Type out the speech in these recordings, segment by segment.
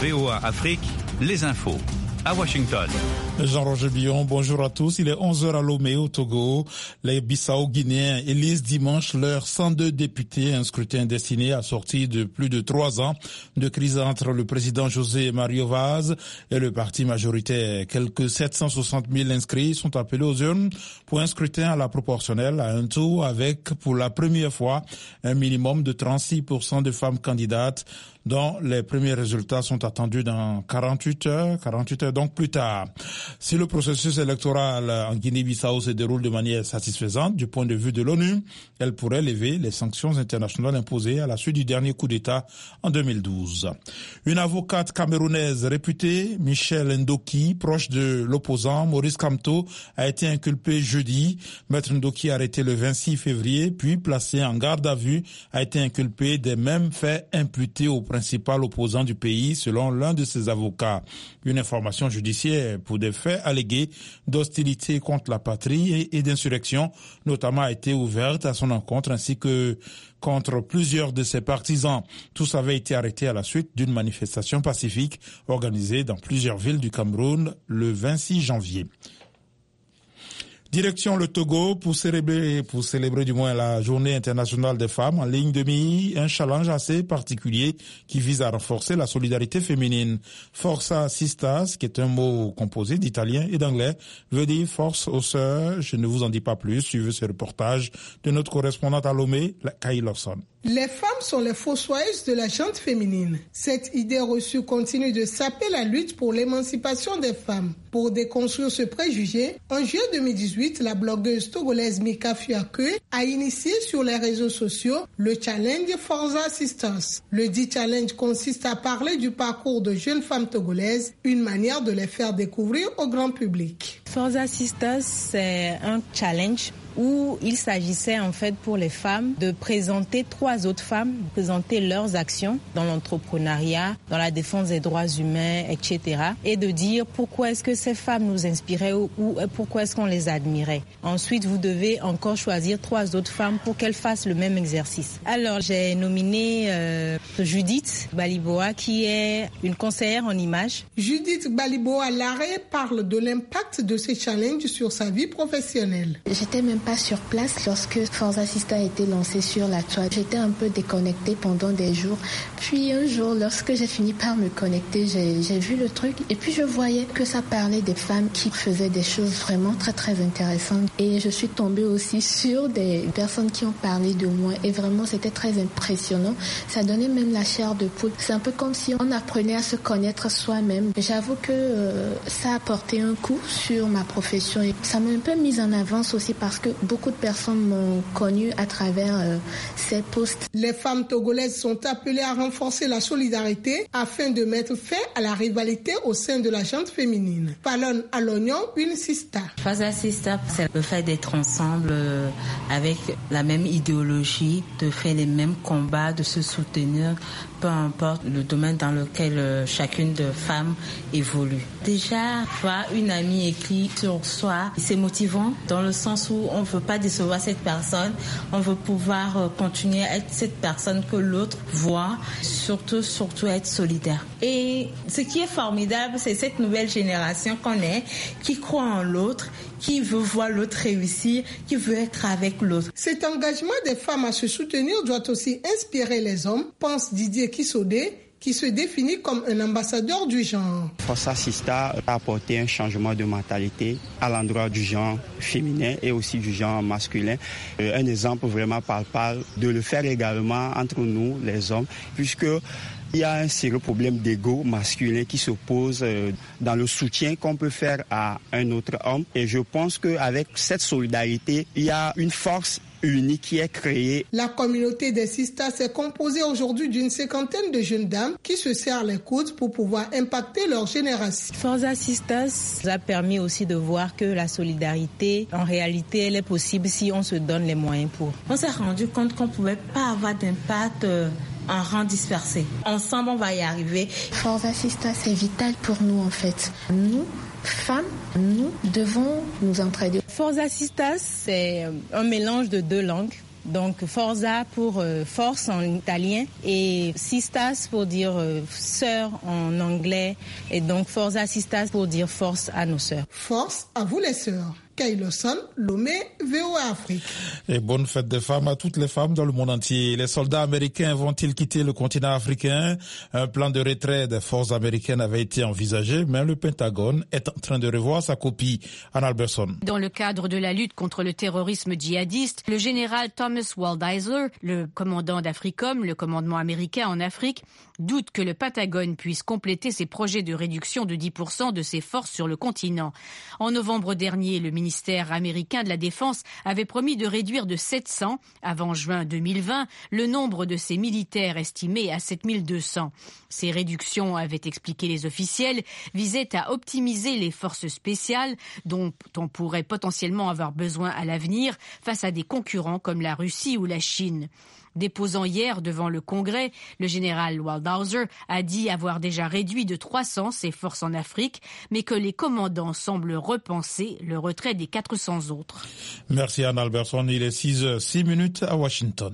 VOA Afrique, les infos. À Washington. Jean-Roger Billon, bonjour à tous. Il est 11h à Lomé, au Togo. Les Bissau-Guinéens élisent dimanche leurs 102 députés, un scrutin destiné à sortir de plus de 3 ans de crise entre le président José Mario Vaz et le parti majoritaire. Quelques 760 000 inscrits sont appelés aux urnes pour un scrutin à la proportionnelle à un tour avec, pour la première fois, un minimum de 36% de femmes candidates, dont les premiers résultats sont attendus dans 48 heures donc plus tard. Si le processus électoral en Guinée-Bissau se déroule de manière satisfaisante du point de vue de l'ONU, elle pourrait lever les sanctions internationales imposées à la suite du dernier coup d'État en 2012. Une avocate camerounaise réputée, Michelle Ndoki, proche de l'opposant Maurice Kamto, a été inculpée jeudi. Maître Ndoki, arrêté le 26 février, puis placé en garde à vue, a été inculpé des mêmes faits imputés au principal opposant du pays, selon l'un de ses avocats. Une information judiciaire pour des faits allégués d'hostilité contre la patrie et d'insurrection, notamment, a été ouverte à son encontre ainsi que contre plusieurs de ses partisans. Tous avaient été arrêtés à la suite d'une manifestation pacifique organisée dans plusieurs villes du Cameroun le 26 janvier. Direction le Togo pour célébrer du moins la Journée internationale des femmes en ligne de mire, un challenge assez particulier qui vise à renforcer la solidarité féminine. Forza Sistas, qui est un mot composé d'italien et d'anglais, veut dire force aux sœurs. Je ne vous en dis pas plus. Suivez ce reportage de notre correspondante à Lomé, Kay Lawson. Les femmes sont les fossoyeuses de la gente féminine. Cette idée reçue continue de saper la lutte pour l'émancipation des femmes. Pour déconstruire ce préjugé, en juillet 2018, la blogueuse togolaise Mika Fuakwe a initié sur les réseaux sociaux le challenge Forza Sisters. Le dit challenge consiste à parler du parcours de jeunes femmes togolaises, une manière de les faire découvrir au grand public. Forza Sisters, c'est un challenge où il s'agissait en fait pour les femmes de présenter 3 autres femmes, présenter leurs actions dans l'entrepreneuriat, dans la défense des droits humains, etc. Et de dire pourquoi est-ce que ces femmes nous inspiraient ou pourquoi est-ce qu'on les admirait. Ensuite, vous devez encore choisir 3 autres femmes pour qu'elles fassent le même exercice. Alors, j'ai nominé Judith Baliboa, qui est une conseillère en images. Judith Baliboa-Larré parle de l'impact de ces challenges sur sa vie professionnelle. J'étais même pas sur place lorsque Forza Sisters a été lancé sur la toile. J'étais un peu déconnectée pendant des jours. Puis un jour, lorsque j'ai fini par me connecter, j'ai vu le truc et puis je voyais que ça parlait des femmes qui faisaient des choses vraiment très très intéressantes. Et je suis tombée aussi sur des personnes qui ont parlé de moi et vraiment c'était très impressionnant. Ça donnait même la chair de poule. C'est un peu comme si on apprenait à se connaître soi-même. J'avoue que ça a porté un coup sur ma profession et ça m'a un peu mise en avance aussi parce que beaucoup de personnes m'ont connue à travers ces posts. Les femmes togolaises sont appelées à renforcer la solidarité afin de mettre fin à la rivalité au sein de la gente féminine. Palon à l'oignon, une sista. Forza Sisters, c'est le fait d'être ensemble avec la même idéologie, de faire les mêmes combats, de se soutenir, peu importe le domaine dans lequel chacune de femmes évolue. Déjà, voir une amie écrire sur soi, c'est motivant dans le sens où on ne veut pas décevoir cette personne, on veut pouvoir continuer à être cette personne que l'autre voit, surtout être solidaire. Et ce qui est formidable, c'est cette nouvelle génération qu'on est, qui croit en l'autre, qui veut voir l'autre réussir, qui veut être avec l'autre. Cet engagement des femmes à se soutenir doit aussi inspirer les hommes, pense Didier Kissodé, qui se définit comme un ambassadeur du genre. Forza Sisters a apporté un changement de mentalité à l'endroit du genre féminin et aussi du genre masculin. Un exemple vraiment palpable de le faire également entre nous, les hommes, puisque il y a un sérieux problème d'ego masculin qui se pose dans le soutien qu'on peut faire à un autre homme. Et je pense qu'avec cette solidarité, il y a une force unique qui est créée. La communauté des Sisters est composée aujourd'hui d'une 50aine de jeunes dames qui se serrent les coudes pour pouvoir impacter leur génération. Forza Sisters a permis aussi de voir que la solidarité, en réalité, elle est possible si on se donne les moyens pour. On s'est rendu compte qu'on ne pouvait pas avoir d'impact en rang dispersé. Ensemble, on va y arriver. Forza Sisters, c'est vital pour nous en fait. Nous, femmes, nous devons nous entraider. Forza Sisters, c'est un mélange de 2 langues. Donc Forza pour force en italien et Sistas pour dire sœur en anglais et donc Forza Sistas pour dire force à nos sœurs. Force à vous les sœurs. Kailosan, Lomé, VOA Afrique. Et bonne fête des femmes à toutes les femmes dans le monde entier. Les soldats américains vont-ils quitter le continent africain? Un plan de retrait des forces américaines avait été envisagé, mais le Pentagone est en train de revoir sa copie. Anne Alberson. Dans le cadre de la lutte contre le terrorisme djihadiste, le général Thomas Waldheiser, le commandant d'Africom, le commandement américain en Afrique, doute que le Pentagone puisse compléter ses projets de réduction de 10% de ses forces sur le continent. En novembre dernier, le ministère américain de la Défense avait promis de réduire de 700, avant juin 2020, le nombre de ses militaires estimé à 7200. Ces réductions, avaient expliqué les officiels, visaient à optimiser les forces spéciales dont on pourrait potentiellement avoir besoin à l'avenir face à des concurrents comme la Russie ou la Chine. Déposant hier devant le Congrès, le général Waldheiser a dit avoir déjà réduit de 300 ses forces en Afrique, mais que les commandants semblent repenser le retrait des 400 autres. Merci Anne Alberson, il est 6h06 à Washington.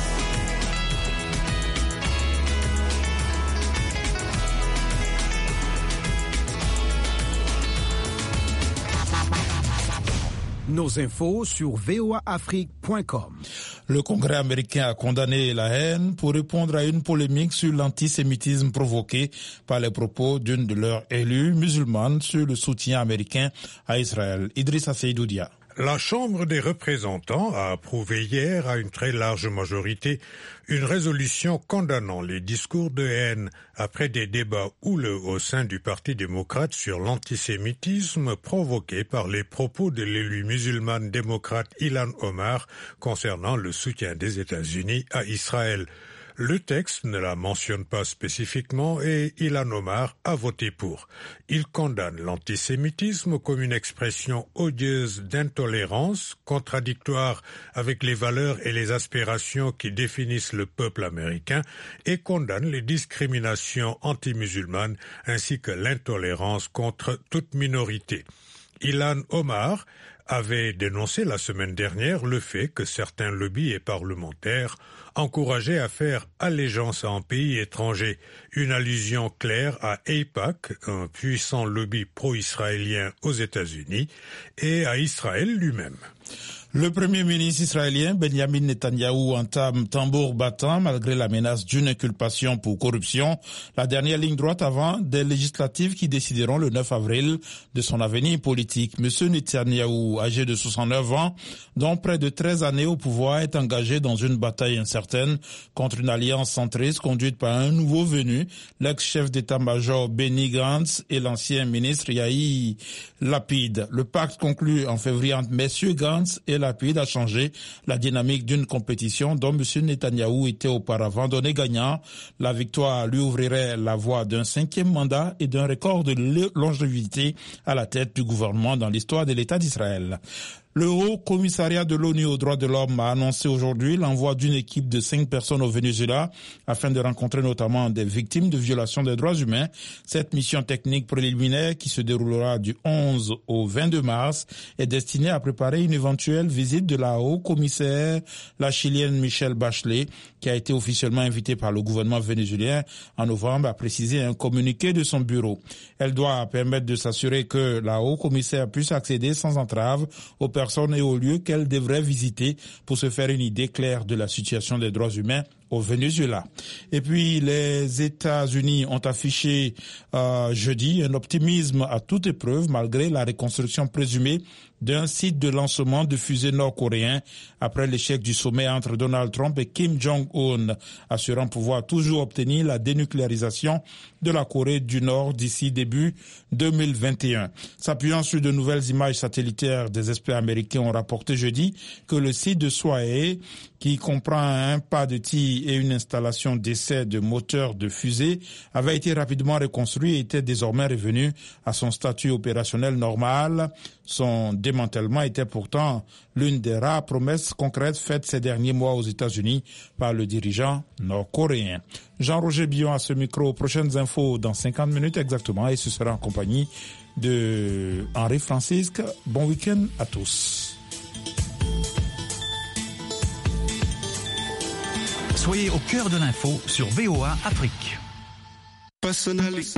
Nos infos sur voaafrique.com. Le Congrès américain a condamné la haine pour répondre à une polémique sur l'antisémitisme provoqué par les propos d'une de leurs élus musulmanes sur le soutien américain à Israël. Idrissa Seydoudia. La Chambre des représentants a approuvé hier à une très large majorité une résolution condamnant les discours de haine après des débats houleux au sein du Parti démocrate sur l'antisémitisme provoqué par les propos de l'élu musulmane démocrate Ilhan Omar concernant le soutien des États-Unis à Israël. Le texte ne la mentionne pas spécifiquement et Ilhan Omar a voté pour. Il condamne l'antisémitisme comme une expression odieuse d'intolérance, contradictoire avec les valeurs et les aspirations qui définissent le peuple américain et condamne les discriminations anti-musulmanes ainsi que l'intolérance contre toute minorité. Ilhan Omar avait dénoncé la semaine dernière le fait que certains lobbies et parlementaires encourageaient à faire allégeance à un pays étranger, une allusion claire à AIPAC, un puissant lobby pro-israélien aux États-Unis, et à Israël lui-même. Le Premier ministre israélien Benjamin Netanyahou entame tambour battant malgré la menace d'une inculpation pour corruption, la dernière ligne droite avant des législatives qui décideront le 9 avril de son avenir politique. Monsieur Netanyahou, âgé de 69 ans, dont près de 13 années au pouvoir, est engagé dans une bataille incertaine contre une alliance centriste conduite par un nouveau venu, l'ex-chef d'état-major Benny Gantz et l'ancien ministre Yair Lapid. Le pacte conclu en février entre messieurs Gantz et Lapid a changé la dynamique d'une compétition dont M. Netanyahou était auparavant donné gagnant. La victoire lui ouvrirait la voie d'un 5e mandat et d'un record de longévité à la tête du gouvernement dans l'histoire de l'État d'Israël. Le Haut Commissariat de l'ONU aux droits de l'homme a annoncé aujourd'hui l'envoi d'une équipe de 5 personnes au Venezuela afin de rencontrer notamment des victimes de violations des droits humains. Cette mission technique préliminaire qui se déroulera du 11 au 22 mars est destinée à préparer une éventuelle visite de la Haut Commissaire, la Chilienne Michelle Bachelet, qui a été officiellement invitée par le gouvernement vénézuélien en novembre, a précisé un communiqué de son bureau. Elle doit permettre de s'assurer que la Haut Commissaire puisse accéder sans entrave aux personnes et aux lieux qu'elle devrait visiter pour se faire une idée claire de la situation des droits humains au Venezuela. Et puis, les États-Unis ont affiché jeudi un optimisme à toute épreuve malgré la reconstruction présumée d'un site de lancement de fusées nord-coréen après l'échec du sommet entre Donald Trump et Kim Jong-un, assurant pouvoir toujours obtenir la dénucléarisation de la Corée du Nord d'ici début 2021. S'appuyant sur de nouvelles images satellitaires, des experts américains ont rapporté jeudi que le site de Sohae, qui comprend un pas de tir et une installation d'essai de moteurs de fusée, avait été rapidement reconstruit et était désormais revenu à son statut opérationnel normal. Son démantèlement était pourtant l'une des rares promesses concrètes faites ces derniers mois aux États-Unis par le dirigeant nord-coréen. Jean-Roger Billon à ce micro. Prochaines infos dans 50 minutes exactement et ce sera en compagnie de Henri Francisque. Bon week-end à tous. Soyez au cœur de l'info sur VOA Afrique.